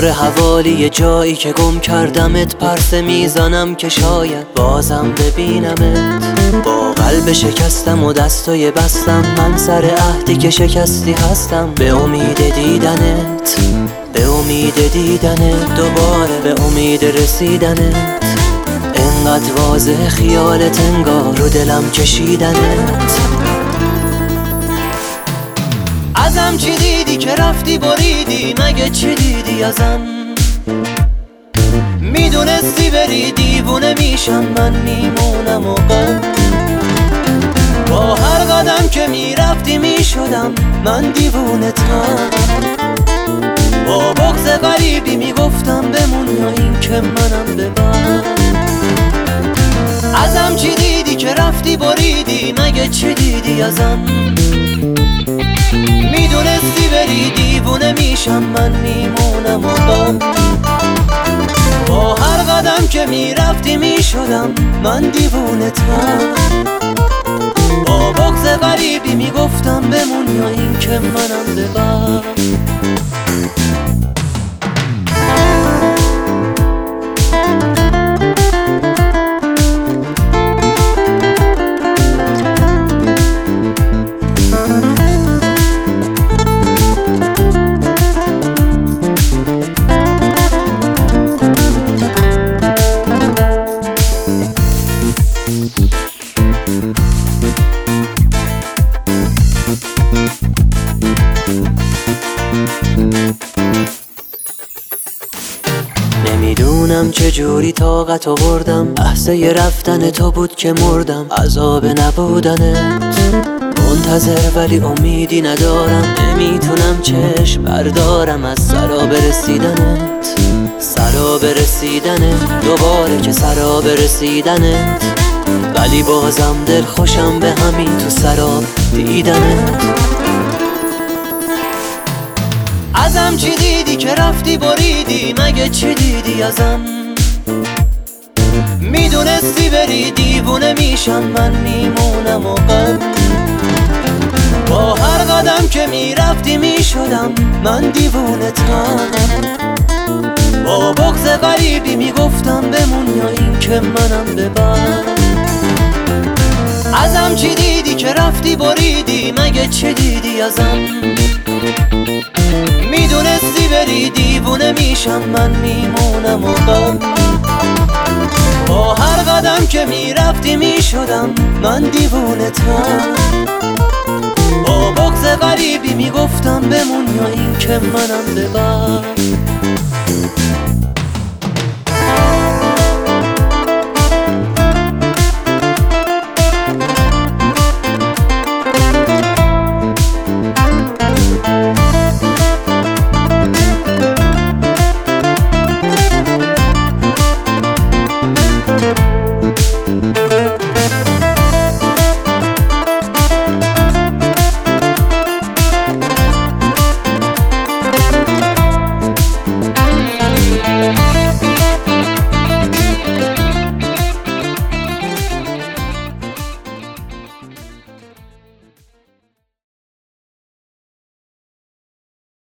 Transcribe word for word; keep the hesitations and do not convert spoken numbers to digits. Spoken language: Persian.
ابر حوالی جایی که گم کردمت، پرسه میزنم که شاید بازم ببینمت. با قلب شکستم و دستای بستم، من سر عهدی که شکستی هستم. به امید دیدنت، به امید دیدنت دوباره، به امید رسیدنت. انقدر واضح خیالت انگار رو دلم کشیدنت. ازم چی دیدی که رفتی بریدی؟ مگه چی دیدی ازم؟ میدونستی بری دیوونه میشم، من میمونم و غم. با هر قدم که میرفتی میشدم من دیوونتم. با بغض غریبی میگفتم بمون یا این که منم ببر. ازم چی دیدی که رفتی بریدی؟ مگه چی دیدی ازم؟ میدونستی بری دیوونه میشم، من میمونم و غم. با هر قدم که میرفتی میشدم من دیوونتم. با بغض غریبی میگفتم بمون یا این که منم ببر. نمیدونم چجوری طاقت آوردم، لحظه رفتن تو بود که مردم. عذاب نبودنت منتظر ولی امیدی ندارم. نمیتونم چشم بردارم از سراب رسیدنت، سراب رسیدنت دوباره که سراب رسیدنت. ولی بازم دل خوشم به همین تو سراب دیدنت. ازم چی دیدی که رفتی بریدی؟ مگه چی دیدی ازم؟ میدونستی بری دیوونه میشم، من میمونم و غم. با هر قدم که میرفتی میشدم من دیوونتم. با بغض غریبی میگفتم بمون یا این که منم ببر. ازم چی دیدی که رفتی بریدی؟ مگه چی دیدی ازم؟ میدونستی بری دیوونه میشم، من میمونم و غم. با هر قدم که میرفتی میشدم من دیوونتم. با بغض غریبی میگفتم بمون یا این که منم ببر.